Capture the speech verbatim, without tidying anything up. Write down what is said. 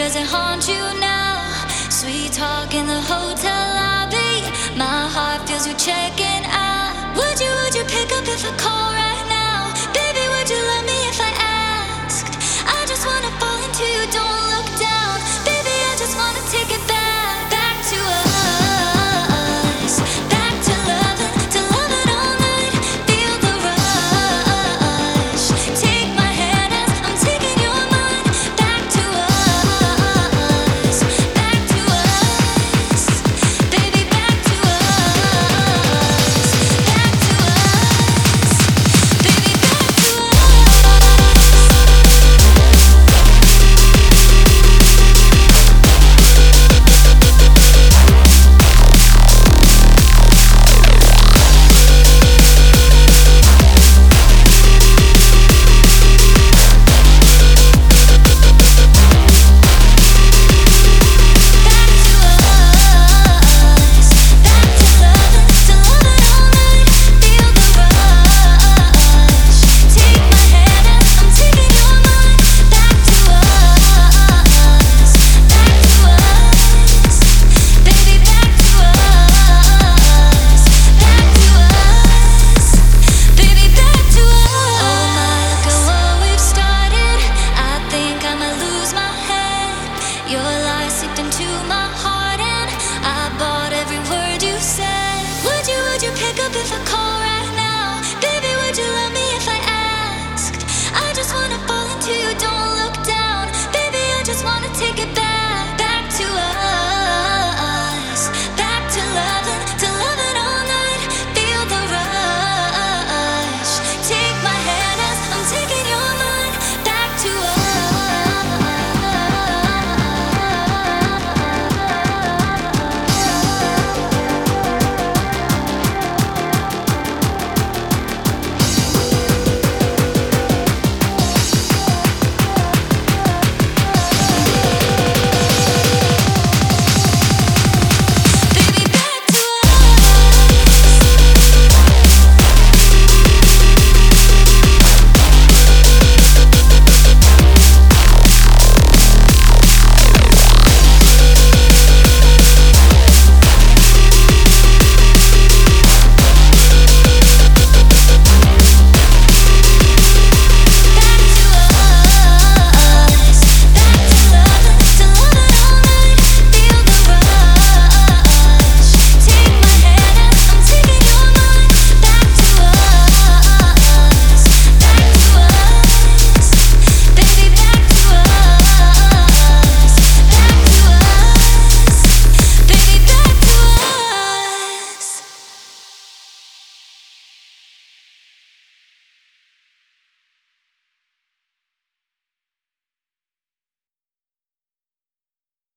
does it haunt you now? Sweet talk in the hotel lobby. My heart feels you checking out. Would you, would you pick up if I call right now? Baby, would you love me if I asked? I just wanna fall into you, don't look down. Baby, I just wanna take it back, back to us. Back to loving, to loving all night. Feel the rush. Take my hand as I'm taking your mind. Back to us. Back to us. Baby, back to us. Back to us. Baby, back to your lies seeped into my